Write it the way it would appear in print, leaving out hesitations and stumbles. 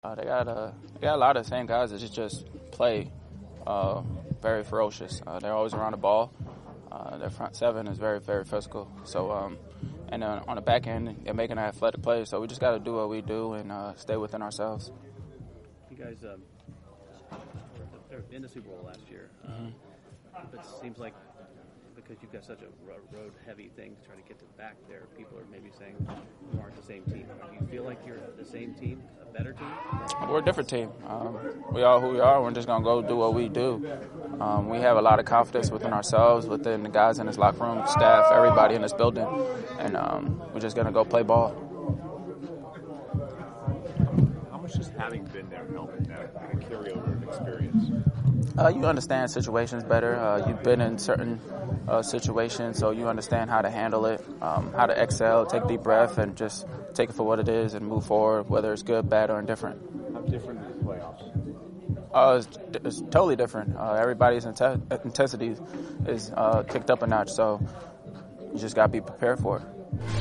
They got a lot of the same guys that just play very ferocious. They're always around the ball. Their front seven is very, very physical. So, and then on the back end, they're making athletic plays. So we just got to do what we do and stay within ourselves. You guys, they're in the Super Bowl last year. It seems like because you've got such a road-heavy thing to try to get to back there, people are maybe saying you aren't the same team. Do you feel like you're the same team, a better team? We're a different team. We are who we are. We're just going to go do what we do. We have a lot of confidence within ourselves, within the guys in this locker room, staff, everybody in this building, and we're just going to go play ball. How much has having been there help in that carryover experience? You understand situations better. You've been in certain situations, so you understand how to handle it, how to exhale, take a deep breath, and just take it for what it is and move forward, whether it's good, bad, or indifferent. How different is the playoffs? It's totally different. Everybody's intensity is kicked up a notch, so you just got to be prepared for it.